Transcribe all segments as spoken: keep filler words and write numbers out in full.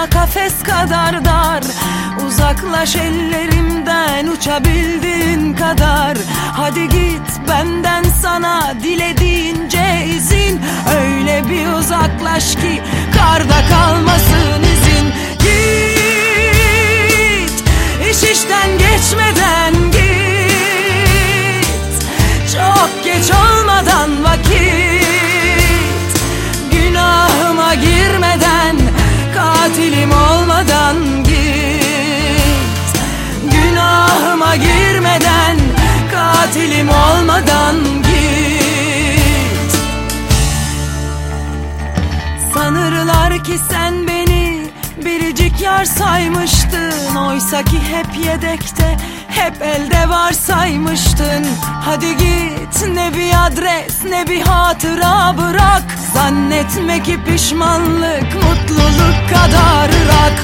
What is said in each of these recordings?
sana kafes kadar dar. Uzaklaş ellerimden uçabildiğin kadar. Hadi git benden sana dilediğince izin. Öyle bir uzaklaş ki karda kalmasın izin. Git, iş işten geçmeden git. Çok geç olmadan vakit. Günahıma girmeden, katilim olmadan git. Günahıma girmeden, katilim olmadan git. Sanırlar ki sen beni biricik yar saymıştın. Oysa ki hep yedekte, hep elde var saymıştın. Hadi git, ne bir adres ne bir hatıra bırak. Zannetme ki pişmanlık mutluluk kadar ırak.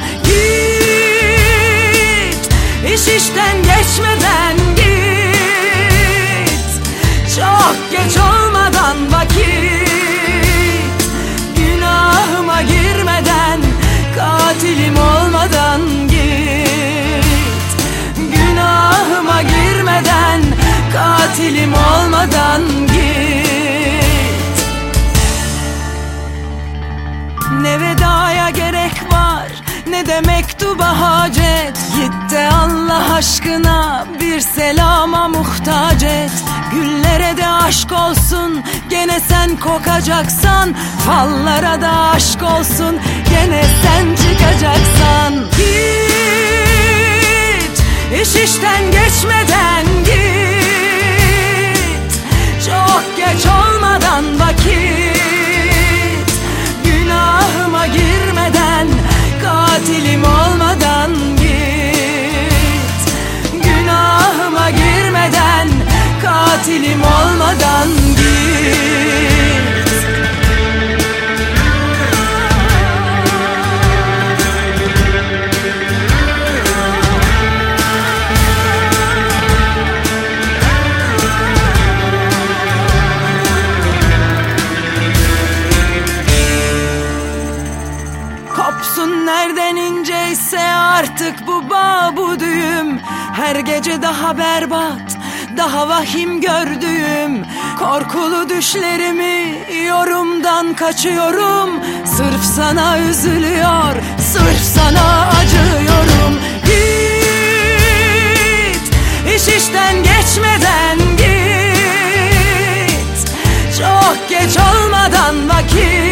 Git, iş işten geçmeden git. Çok geç olmadan vakit. Günahıma girmeden, katilim olmadan git. Günahıma girmeden, katilim olmadan git. Ne vedaya gerek var, ne de mektuba hacet. Git de Allah aşkına bir selama muhtaç et. Güllere de aşk olsun, gene sen kokacaksan. Fallara da aşk olsun, gene sen çıkacaksan. Git, iş işten geçmeden git. Çok geç olmadan vakit. Günahıma girmeden, katilim olmadan git. Günahıma girmeden, katilim olmadan git. Kopsun nereden inceyse artık bu bağ bu düğüm. Her gece daha berbat, daha vahim gördüğüm. Korkulu düşlerimi yorumdan kaçıyorum. Sırf sana üzülüyor, sırf sana acıyorum. Git, iş işten geçmeden git. Çok geç olmadan vakit.